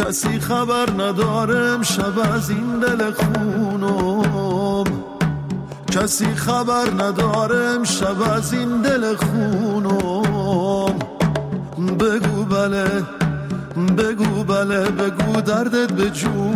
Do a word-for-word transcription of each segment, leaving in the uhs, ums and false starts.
کسی خبر نداره امشب از این دل خونم، کسی خبر نداره امشب از این دل خونم. بگو بله بگو بله بگو دردت به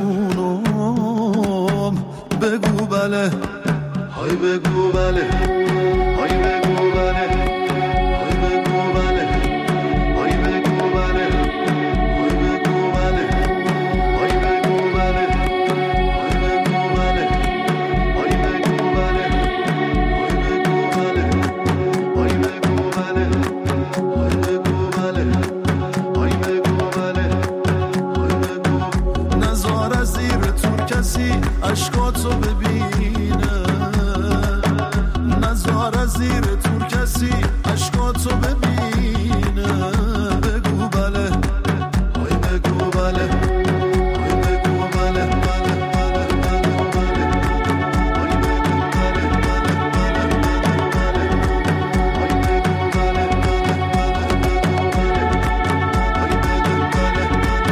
جونم، بگو بله های بگو بله های بگو بله های بگو بله های بگو بله های بگو بله های بگو بله های بگو بله های بگو بله های بگو بله های بگو بله های بگو بله های بگو. نزار از زیر تور کسی اشکاتو ببینه، نزار از زیر تور کسی اشکاتو ببینه. بگو بله های بگو بله های بگو بله بله بله بله بله های بگو بله بله بله بله های بگو بله بله های بگو بله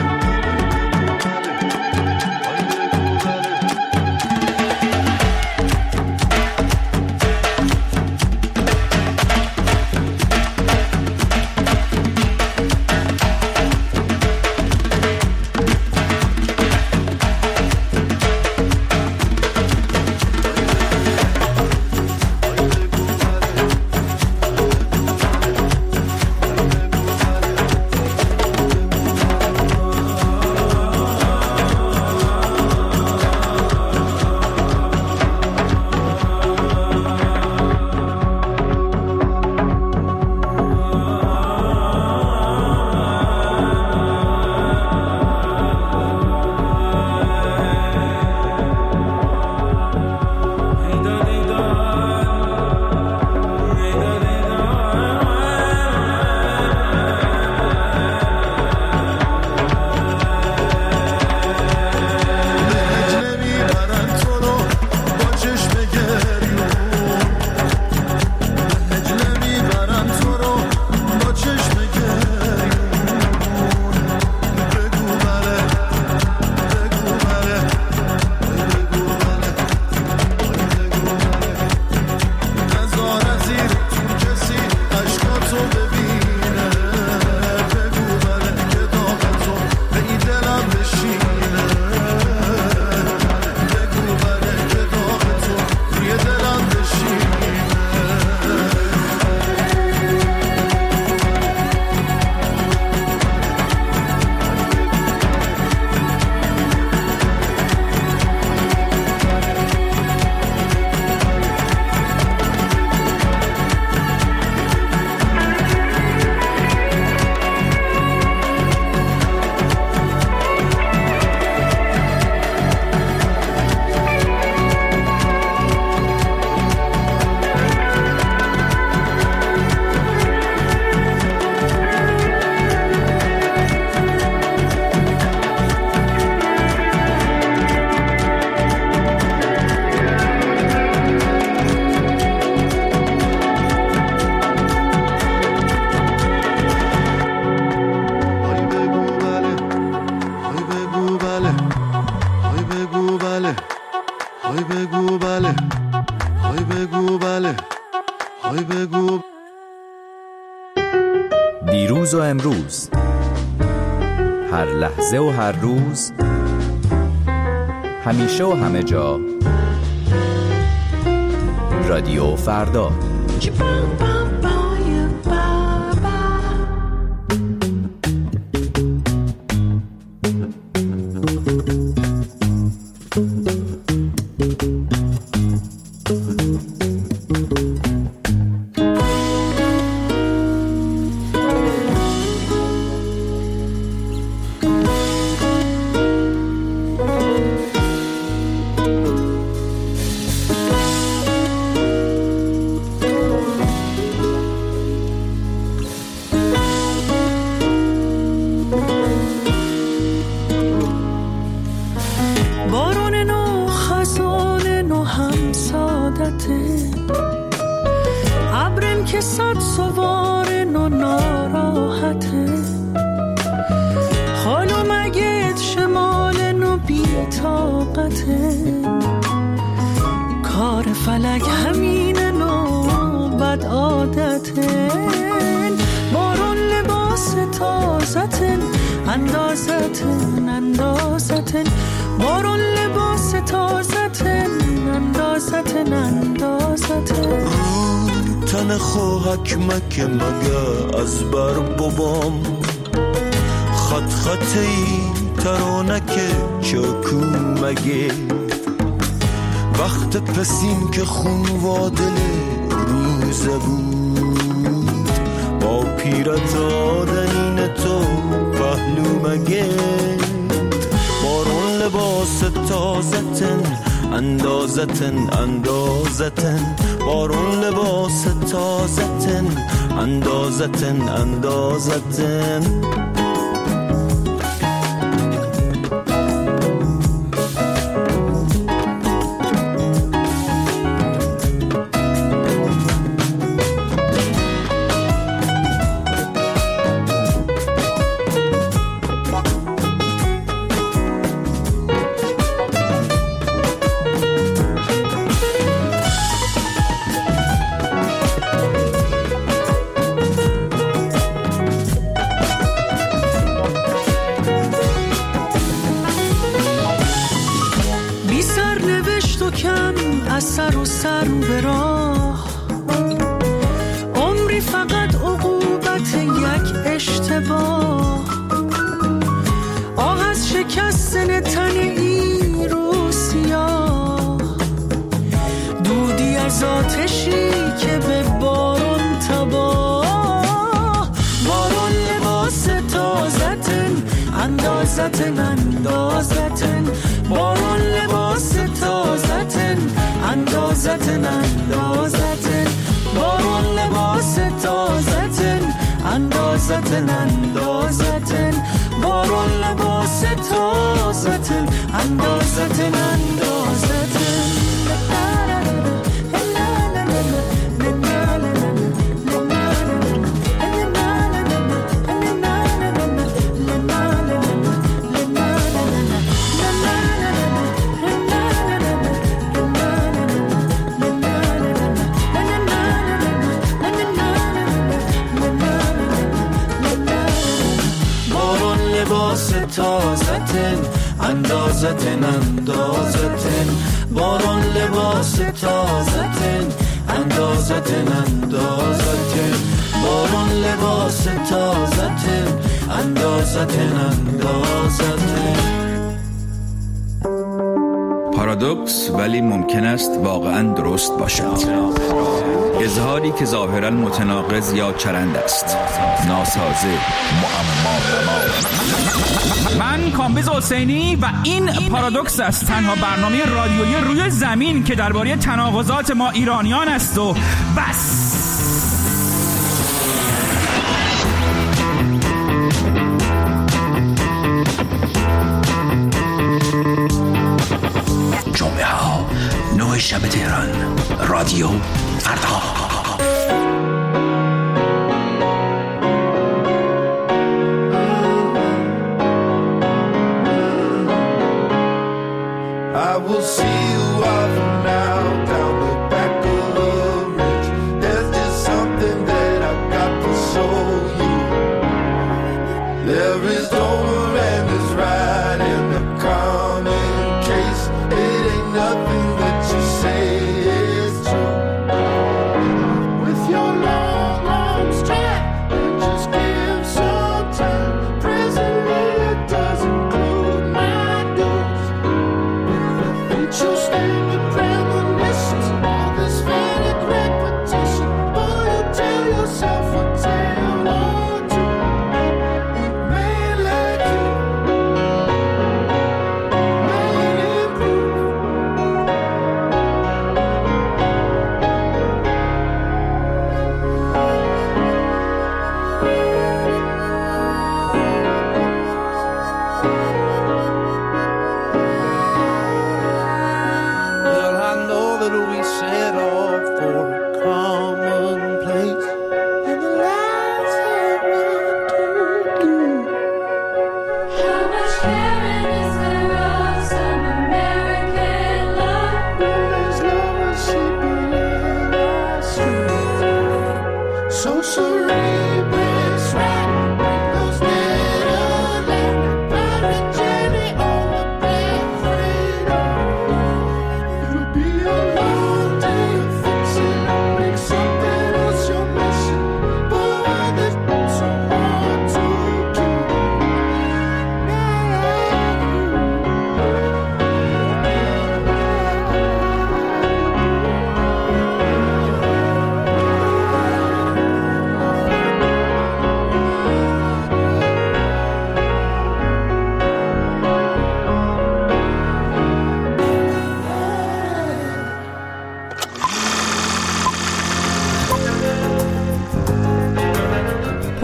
دیروز و امروز، هر لحظه و هر روز، همیشه و همه جا، رادیو فردا. شفقته، کار فلک همینه نوبت عادته. بارون لباس تازتن اندازتن اندازتن، بارون لباس تازتن اندازتن اندازتن. تن خوهک مکه مگه از بر بابام، خط خطی ترانک چاکو مگه، وقت پسیم که خون وادل روزه بود، با پیرت آدنین تو پهلو مگه. بارون لباس تازتن اندازتن اندازتن، بارون لباس تازتن اندازتن اندازتن. سر و سر به راه، عمری فقط عقوبت یک اشتباه. آه از شکستن تن این رو سیاه، دودی از آتشی که به بارون تباه. بارون لباس تازتن اندازتن اندازتن، بارون لباس تازتن اندازتن اندازتن، بارون لباس تازتن اندازتن اندازتن، بارون لباس تازتن اندازتن اندازتن. تازتن اندازتن اندازتن، بارون لباس تازتن اندازتن اندازتن، بارون لباس تازتن اندازتن اندازتن. پارادوکس ولی ممکن است واقعا درست باشد. اظهاری که ظاهرا متناقض یا چرند است، ناسازه، معما نما. من کامبیز حسینی و این پارادوکس است، تنها برنامه رادیویی روی زمین که درباره تناقضات ما ایرانیان است و بس. جمعه ها نه شب تهران، رادیو فردا. I will see you off now down the back of the ridge. There's just something that I've got to show you. There is over and there's right in the common case. It ain't nothing that you say is true. With your long arms trapped and just give some time. Presently it does include my dues. You stand with premonitions, all this panic repetition. Boy, you tell yourself a tale or two. Man like you, man improve.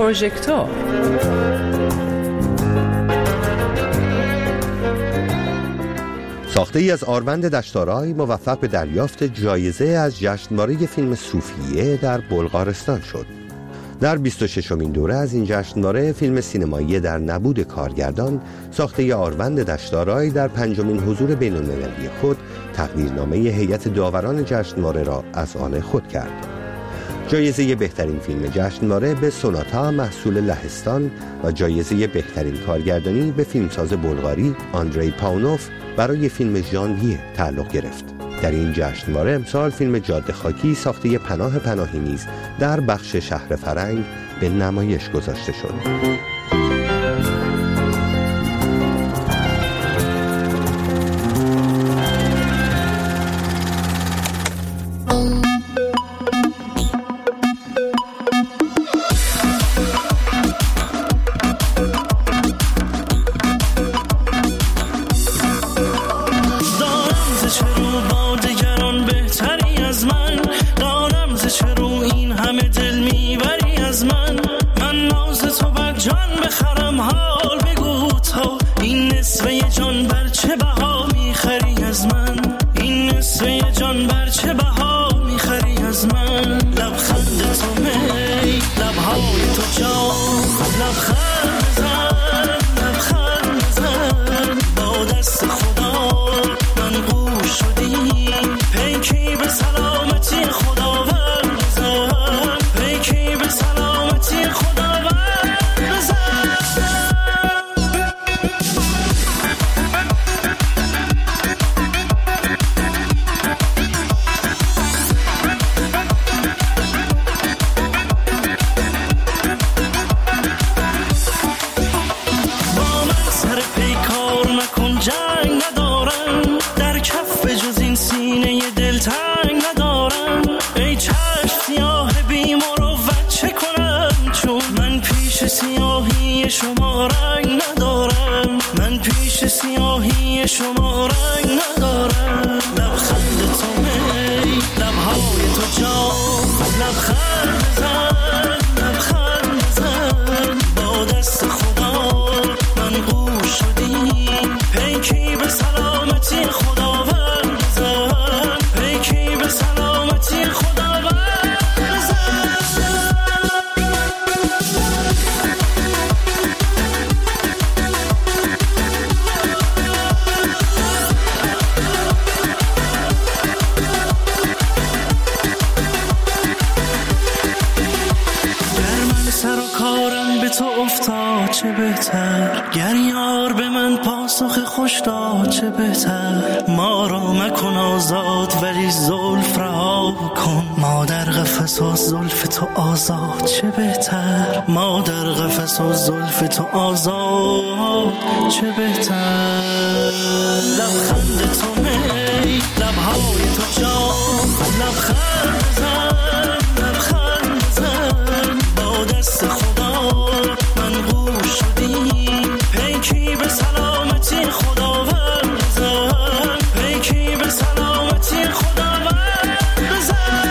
پروژکتور. ساخته ای از آرمند دشتارای موفق به دریافت جایزه از جشنواره فیلم صوفیه در بلغارستان شد. در بیست و ششمین دوره از این جشنواره فیلم سینمایی در نبود کارگردان ساخته آرمند دشتارای در پنجمین حضور بین‌المللی خود تقدیرنامه هیئت داوران جشنواره را از آن خود کرد. جایزه بهترین فیلم جشنواره به سوناتا محصول لهستان و جایزه بهترین کارگردانی به فیلمساز بلغاری آندری پاونوف برای فیلم ژانویه تعلق گرفت. در این جشنواره امسال فیلم جاده خاکی ساخته پناه پناهی نیز در بخش شهر فرنگ به نمایش گذاشته شد. زلف تو آزاد چه بهتر، لبخند تو می لبهای تو جان، لبخند بزن لبخند بزن با دست خدا من گوش شدیم، پیکی به سلامتی خداوند بزن، پیکی به سلامتی خداوند بزن.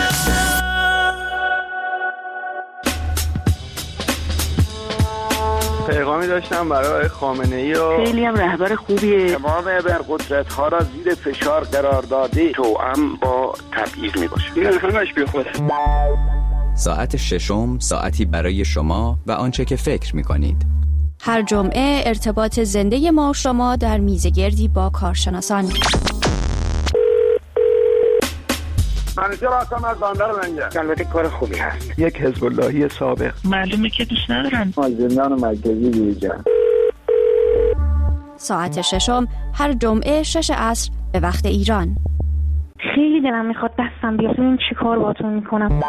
پیغامی داشتم برای خامنه‌ای و خیلی هم رهبر خوبیه. تمام ابرقدرت‌ها را زیر فشار قرار داده، توأم با تبعیض میباشه. این همش بی خوده. ساعت ششم ساعتی برای شما و آنچه که فکر می‌کنید. هر جمعه ارتباط زنده ما شما در میزگردی با کارشناسان. منیجر هستم از بندر منگه. البته کار خوبی هست. یک حزب اللهی سابق. معلومه که دوست ندارن. ما زندان مرکزی دیجا. ساعت ششم هر جمعه شش عصر به وقت ایران. خیلی دلم میخواد دستم بیاد این چی کار باتون میکنم.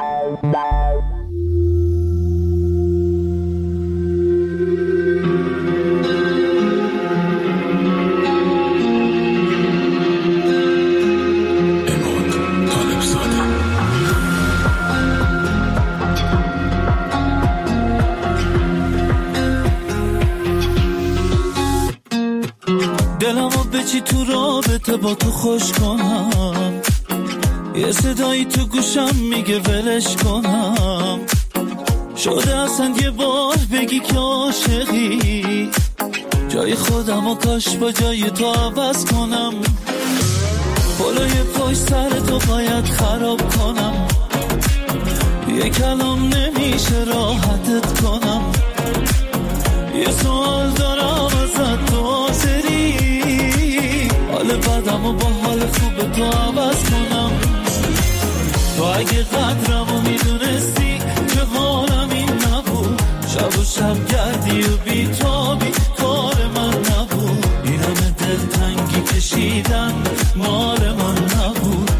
دلمو به چی تو رابطه با تو خوش کنم، یه صدایی تو گوشم میگه ولش کنم، شده اصلا یه بار بگی که عاشقی، جای خودم و کاش با جای تو عوض کنم، بالای پای سر تو باید خراب کنم، یه کلام نمیشه راحتت کنم، یه سوال دارم ازت تو حاضری، حال بدم و با حال خوب تو عوض کنم. تو اگه قدرمو میدونستی که حالم این نبود، شب و شب گردی و بیتابی کار من نبود، این همه دلتنگی کشیدن مال من نبود.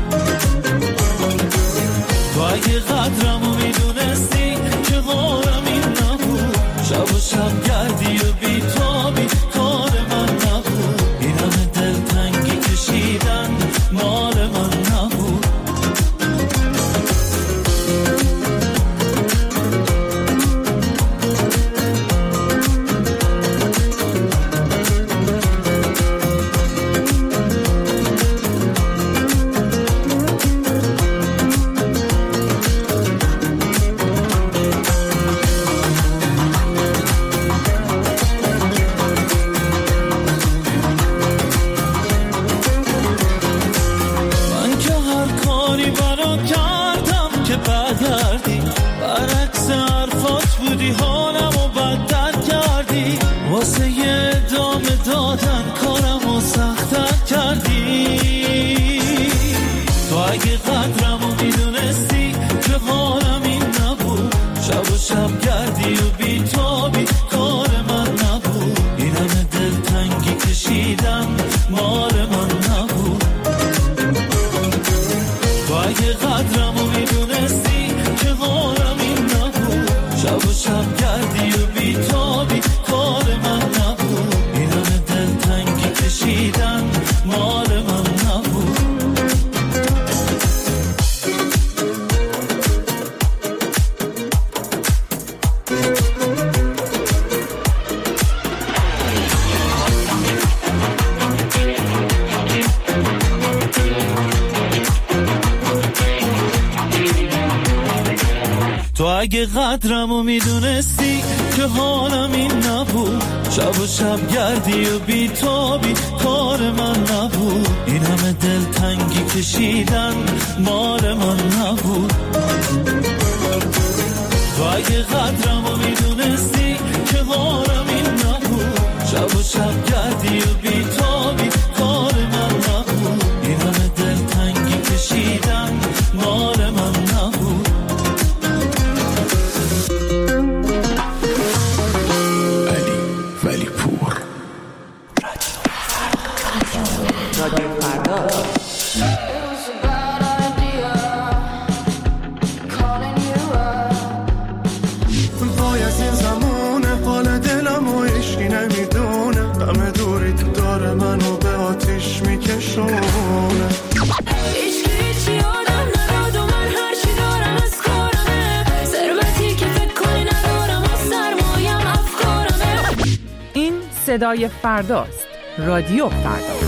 تو اگه قدرمو میدونستی که حالم این نبود، شب و شب گردی و بیتابی کار من نبود، این همه دلتنگی کشیدن مال من نبود. اگه قدرمو میدونستی که حالم این نبود، شب و شب گردی و بیتابی کار من نبود، این همه دلتنگی کشیدن مال من نبود. تو اگه قدرمو میدونستی که حالم این نبود، شب و شب گردی و بیتابی کار من نبود، این همه دلتنگی کشیدن مال من نبود. صدای فرداست. رادیو فردا.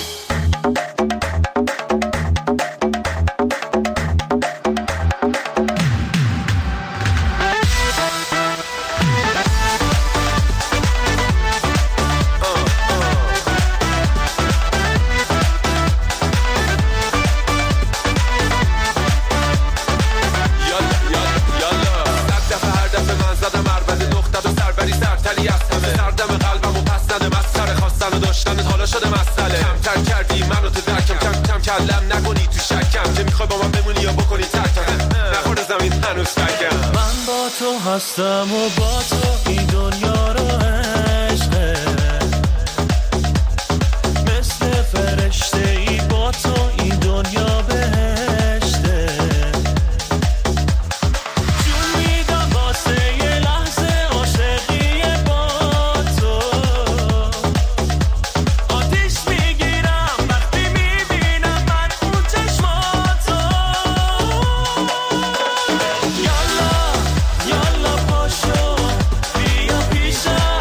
کلم نکنی تو شکم که میخوای با من بمونی یا بکنی ترکم، نخورد زمین هنوز فکم. من با تو هستم و با تو این دنیا رو عشقه، مثل فرشته ای با تو این دنیا بهشته، جون میدم واسه یه لحظه عاشقی با تو، آتیش میگیرم وقتی میبینم من اون چشماتو. یالا یالا پاشو بیا پیشم،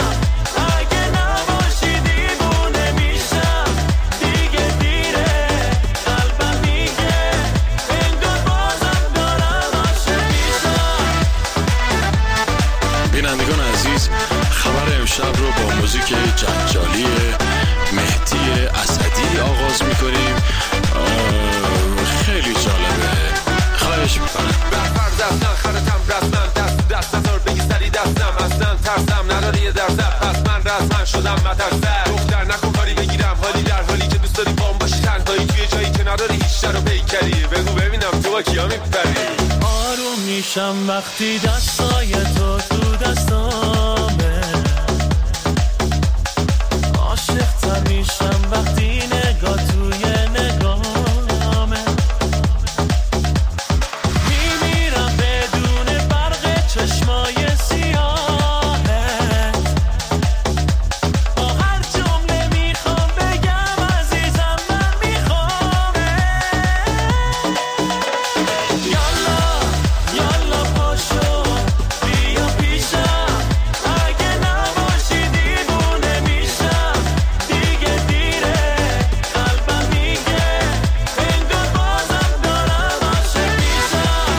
شدم مدرسه دختر نکن کاری بگیرم حالی در حالی که دوست داری بام باشی تنهایی توی جایی که نداری هیچ در و پیکری بگو ببینم تو با کیا میپری آروم میشم وقتی دستای تو تو دستامه عاشق‌تر میشم وقتی نگاه توی نگاهمه میمیرم بدون برق چشمای سیاهه با هر جمله میخوام بگم عزیزم من میخوامه یالا یالا پاشو بیا پیشم اگه نباشی دیوونه میشم دیگه دیره قلبم میگه انگار بازم دارم عاشق میشم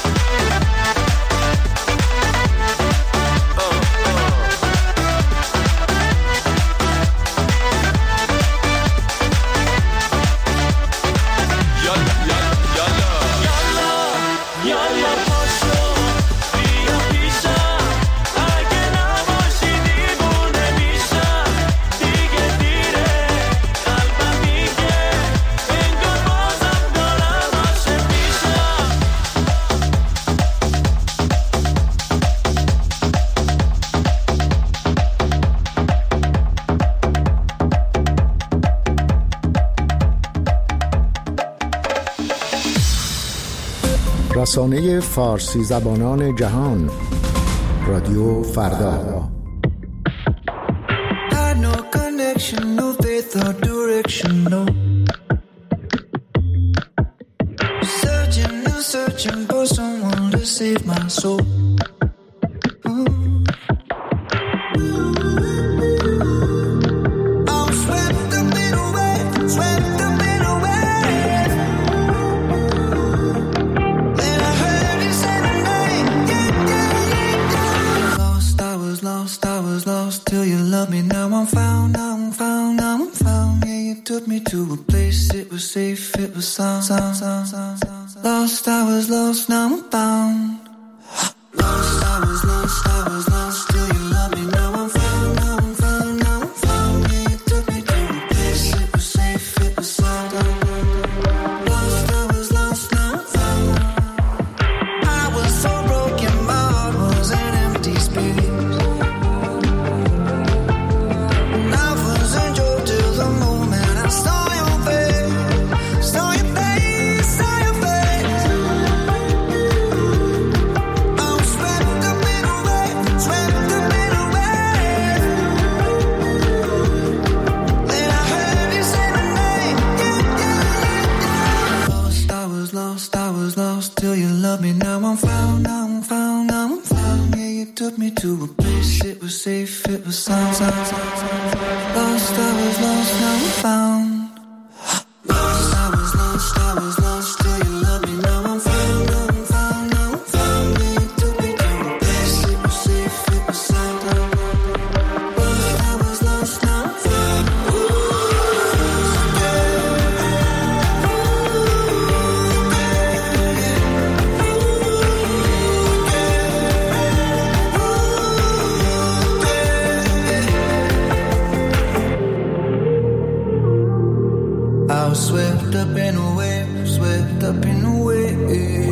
یالا یالا یالا یالا پاشو بیا پیشم اگه نباشی دیوونه میشم دیگه دیره قلبم میگه انگار بازم دارم عاشق میشم رسانه فارسی زبانان جهان رادیو فردا. Had no connection, no faith or direction, no. Searching and searching for someone to save my soul. I'm swept up in a wave, swept up in a wave. Then I heard you say my name, yeah, yeah, yeah, yeah. Lost, I was lost, I was lost till you loved me. Now I'm found, now I'm found, now I'm found. Yeah, you took me to a place, it was safe, it was sound, sound, sound, sound, sound. Lost, I was lost, now I'm found. Lost, I was lost, I was lost till you loved me. Now I'm found, now I'm found, now I'm found. Yeah, you took me to a place, it was safe, it was sound. Lost, I was lost, now I'm found. I was so broken, my heart was an empty space. And I was enjoyed till the moment I saw your face, saw your face, saw your face. I'm swept up in a wave, swept up in a wave. Then I heard you say my name, yeah, yeah, yeah, yeah. Lost, I was lost, I was lost till you loved me. Now I'm found, now I'm found, now I'm found. Yeah, you took me to a place, it was safe, it was sound, sound, sound, sound. Lost, I was lost, now I'm found. Lost, I was lost, I was lost till you loved me. Now I'm found, now I'm found, now I'm found. Yeah, you took me to a place, it was safe, it was sound. Lost, I was lost, now I'm found. I was swept up in a wave, swept up in a wave.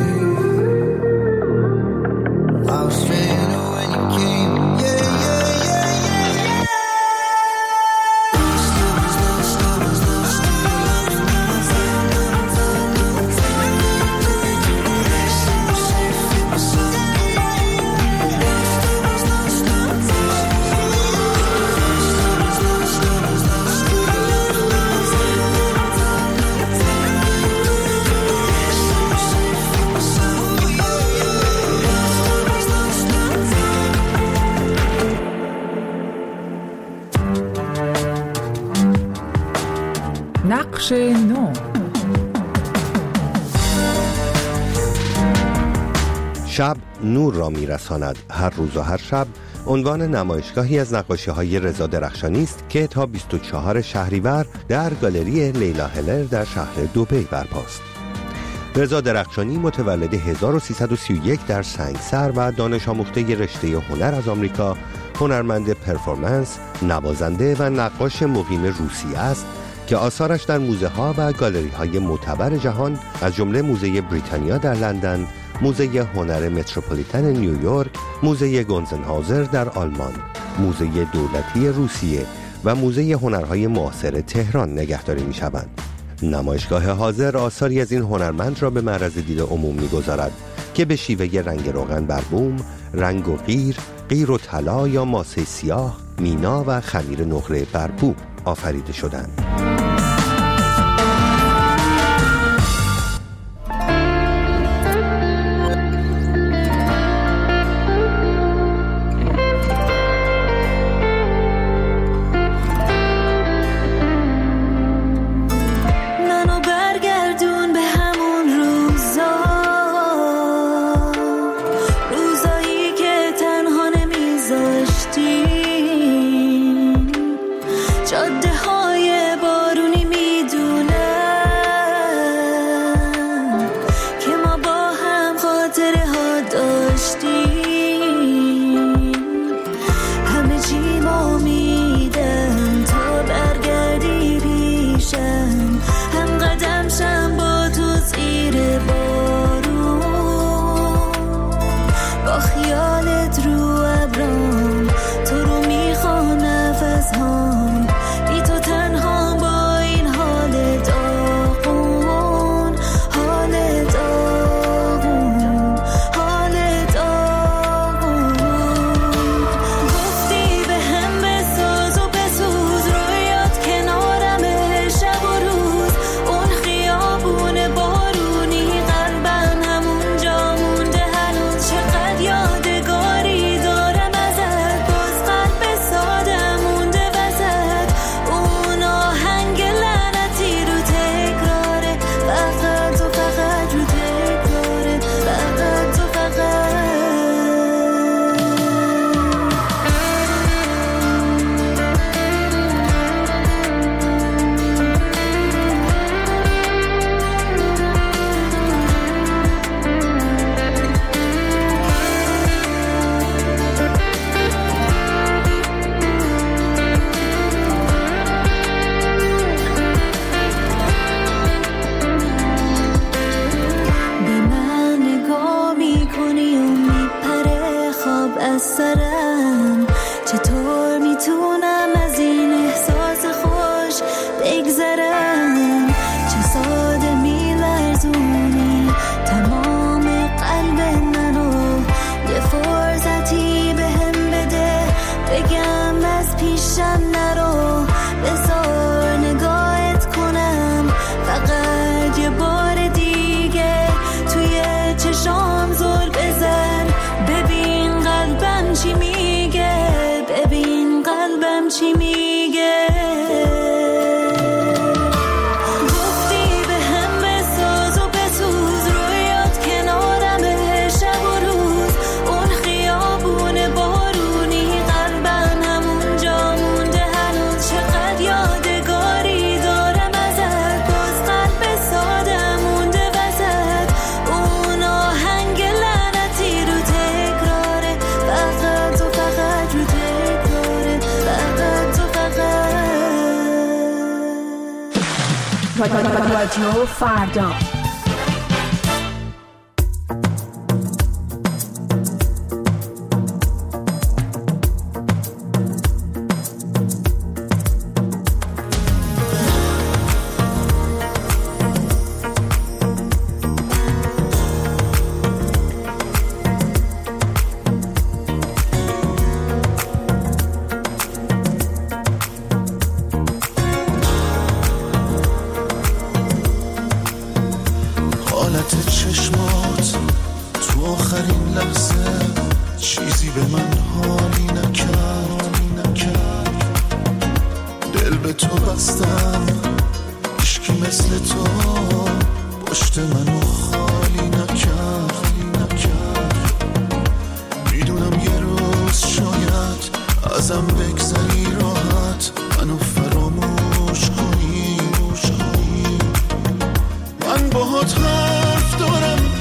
I was straight when you came, yeah, yeah, yeah, yeah, yeah. Lost, I was lost, I was lost till you loved me. Now I'm found, now I'm found, now I'm found. Yeah, you took me to a place, it was safe, it was sound. Lost, I was lost, now I'm found. Lost, I was lost, I was lost till you loved me. Now I'm found, now I'm found, now I'm found. Yeah, you took me to a place, it was safe, it was sound. Lost, I was lost, now I'm found. نقش نو. شب نور را میرساند. هر روز و هر شب عنوان نمایشگاهی از نقاشی‌های رضا درخشانی است که تا بیست و چهارم شهریور در گالری لیلا هلر در شهر دبی برپاست. رضا درخشانی متولد هزار و سیصد و سی و یک در سنگسر و دانش آموخته رشته هنر از آمریکا، هنرمند پرفورمنس، نوازنده و نقاش مقیم روسیه است که آثارش در موزه ها و گالری های معتبر جهان از جمله موزه بریتانیا در لندن، موزه هنر متروپولیتن نیویورک، موزه گونزنهاوزر در آلمان، موزه دولتی روسیه و موزه هنرهای معاصر تهران نگهداری می شوند. نمایشگاه حاضر آثاری از این هنرمند را به معرض دید عموم می گذارد که به شیوه رنگ روغن بر بوم، رنگ و قیر، قیر و طلا یا ماسه سیاه، مینا و خمیر نقره بر بوم آفریده شدند. رادیو فردا.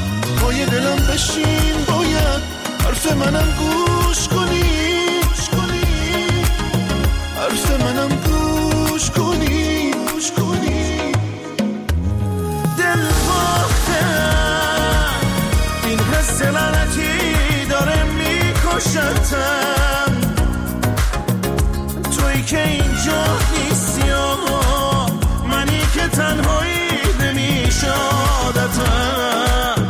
بشین باید حرف منم گوش کنی میکشتم توی که اینجا نیستی منی که تنهایی نمیشه عادتم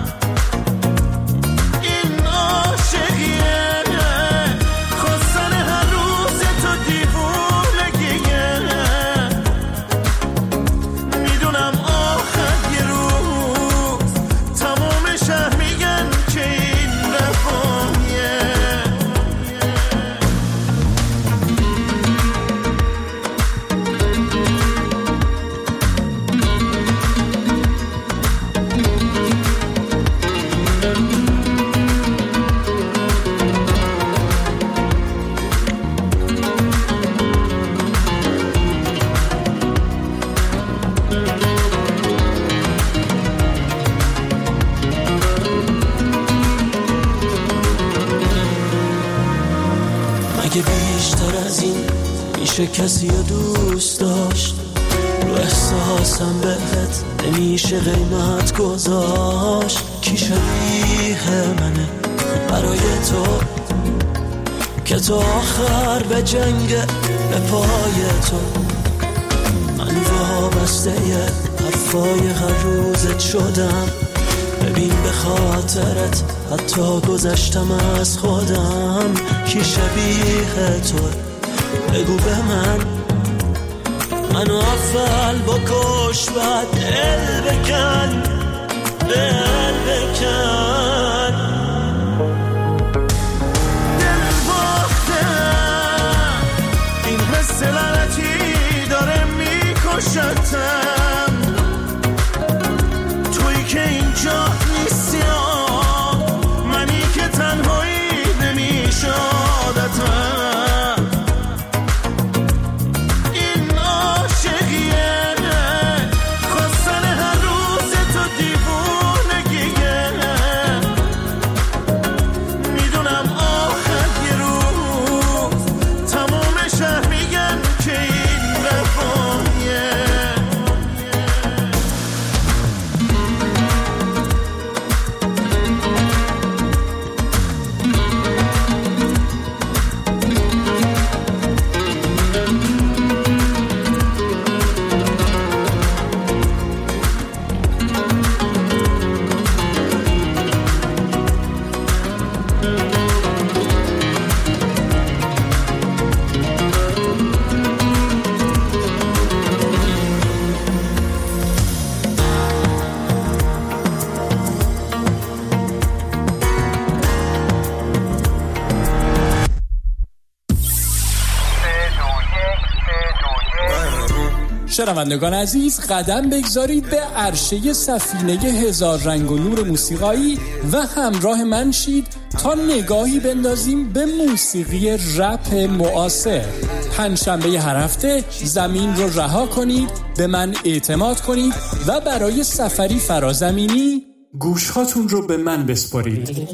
این عاشقیه خواستن هر روز تو دیوونگیه میدونم آخر یه روز تمام شهر میگن که این رفاهیه مگه بیشتر از این میشه کسی رو دوست داشت رو احساسم بهت نمیشه قیمت گذاشت کی شبیه منه برای تو که تو آخر به جنگ به پای تو من وابسته حرفای هر روزت شدم ببین به خاطرت حتی گذشتم از خودم کی شبیه تو بگو به من منو اول بکش بعد دل بکن دل بکن دل باختم این حس لعنتی داره میکشتم توی که اینجا نیستی منی که تنهایی نمیشه عادتم این عاشقیه خواستن هر روز تو دیوونگیه میدونم آخر یه روز تمام شهر میگن که این رفاهیه شنوندگان عزیز قدم بگذارید به عرشه سفینه هزار رنگ و نور موسیقایی و همراه من شید تا نگاهی بندازیم به موسیقی رپ معاصر. پنجشنبه هر هفته زمین رو رها کنید، به من اعتماد کنید و برای سفری فرازمینی گوشهاتون رو به من بسپارید.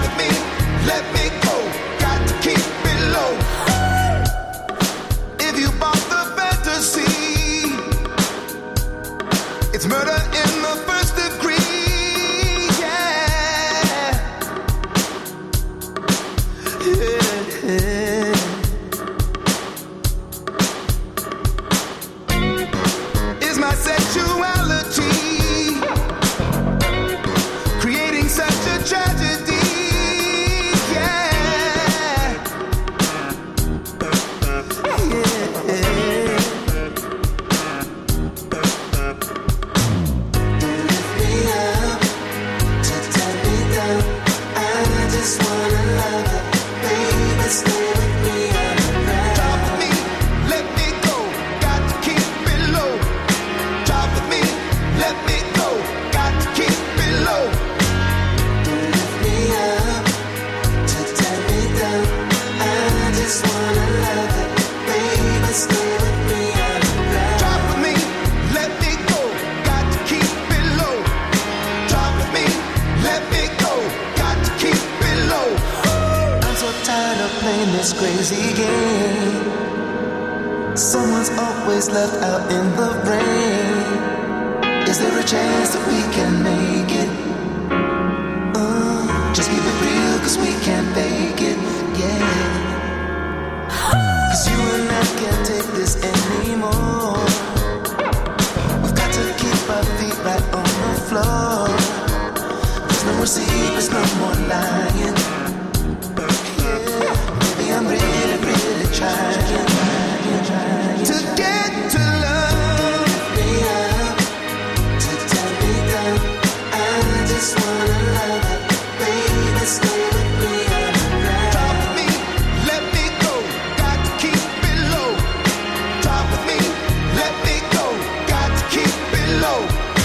If you playing this crazy game. Someone's always left out in the rain. Is there a chance that we can make it? Uh, just keep it real, cause we can't fake it, yeah. Cause you and I can't take this anymore. We've got to keep our feet right on the floor. There's no more secrets, no more lying. Yeah, maybe I'm really, really trying, trying, trying to get to love me up, to tell me down. I just wanna love it, baby, stay with me. Talk with me, let me go, got to keep it low. Talk with me, let me go, got to keep it low.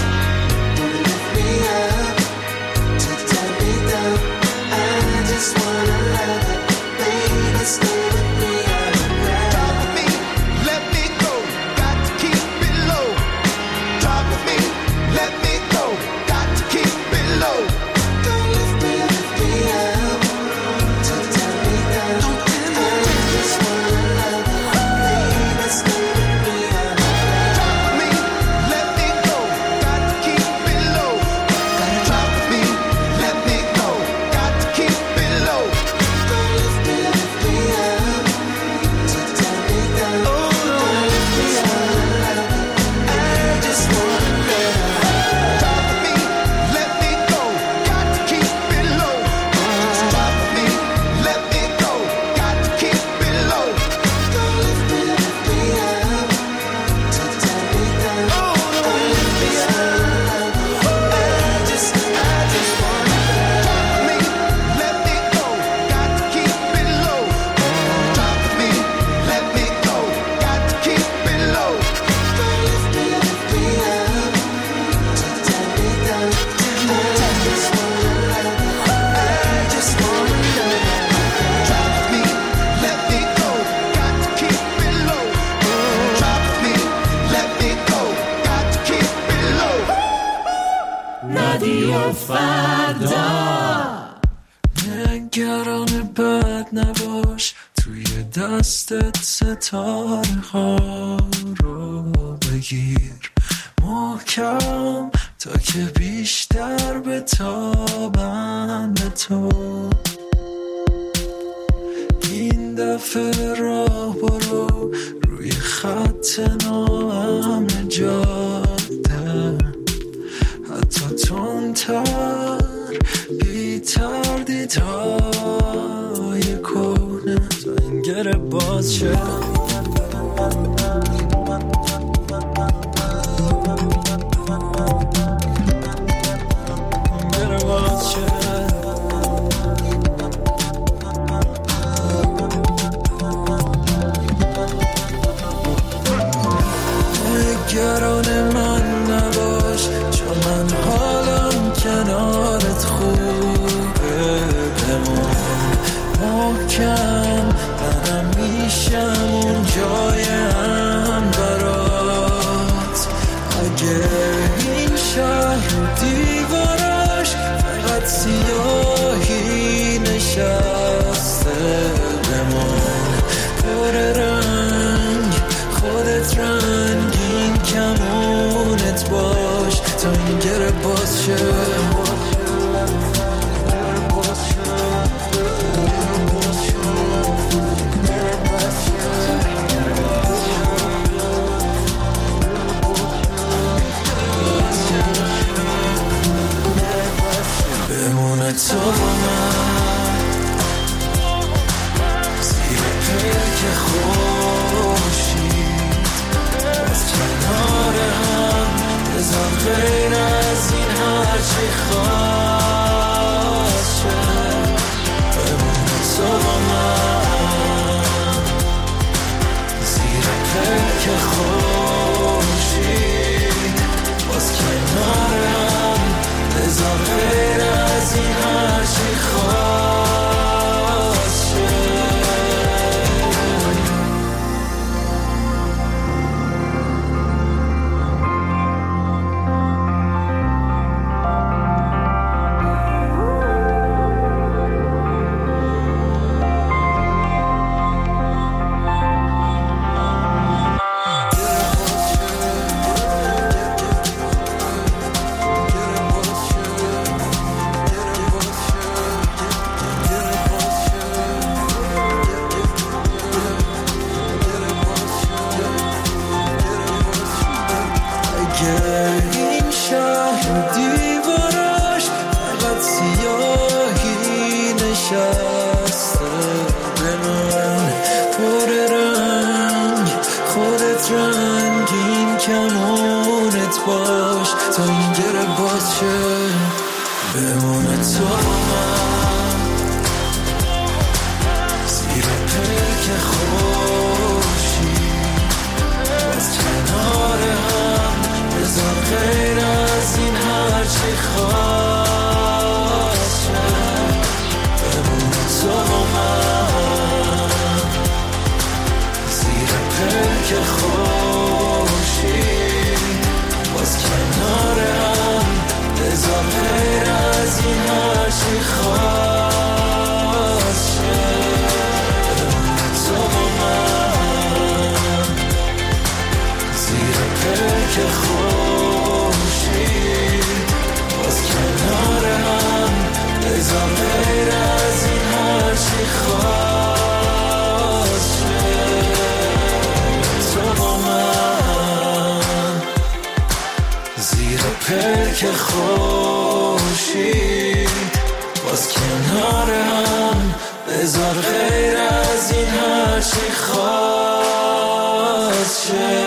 Lift me up, to tell me down. I just wanna love it, baby, stay with me. Talk with me, let me go, got to keep it low. Talk with me, let me go, got to keep it low. Don't lift me, lift me up, to tell me down. I just wanna love it, baby, stay with me. Talk with me, let me go, got to keep it low. Talk with me, let me go, got to keep it low. Don't lift me, lift me up, to tell me down. I just wanna love it, I just wanna love it. Talk with me, let me go, got to keep it low. Talk with me, let me go, got to keep it low. Don't lift me, lift me up, to tell me down. I just wanna love it, I just, I just wanna love it. Talk with me, let me go, got to keep it low. Talk with me, let me go, got to keep it low. Don't lift me, lift me up, to tell me down. I just wanna love it, I just wanna love it. Talk with me, let me go, got to keep it low. Talk with me, let me go, got to keep it low. رادیو فردا. نگران بد نباش، توی دستت ستاره ها رو بگیر محکم تا که بیشتر بتابن به تو. این دفعه راه برو روی خط ناامن جاده، حتی تندتر بی تردیدهای کهنه تا این گره باز شه. گره باز شه. نگران من نباش، چون من حالم کنارت خوبه. بمون محکم، منم میشم اون جایم برات. اگه این شهر و دیوارش فقط سیاهی نشسته، بمون پر رنگ، خودت رنگین کمونت باش تا این گره باز شه. بمونه تو با من زیر پلک خورشید، باز کنار هم بذار غیر از این هرچی خواست شه. بمونه تو با من زیر پلک خورشید، باز کنار هم بذار غیر از این هرچی خواست شه. نشسته به من پر رنگ خودت رنگین کمونت باش تا این گره باز شه بمونه تو من زیر پلک خوشی باز کنار هم بذار غیر از این هرچی خواست شه بمونه تو من زیر پلک خوشی باز کنار هم بذار غیر از این هرچی خواست شه بمونه تو من زیر پلک خوشی باز کنار هم بذار غیر از این هرچی خواست شه تو من زیر پلک خوشی باز کنار هم بذار غیر از این هرچی خواست شه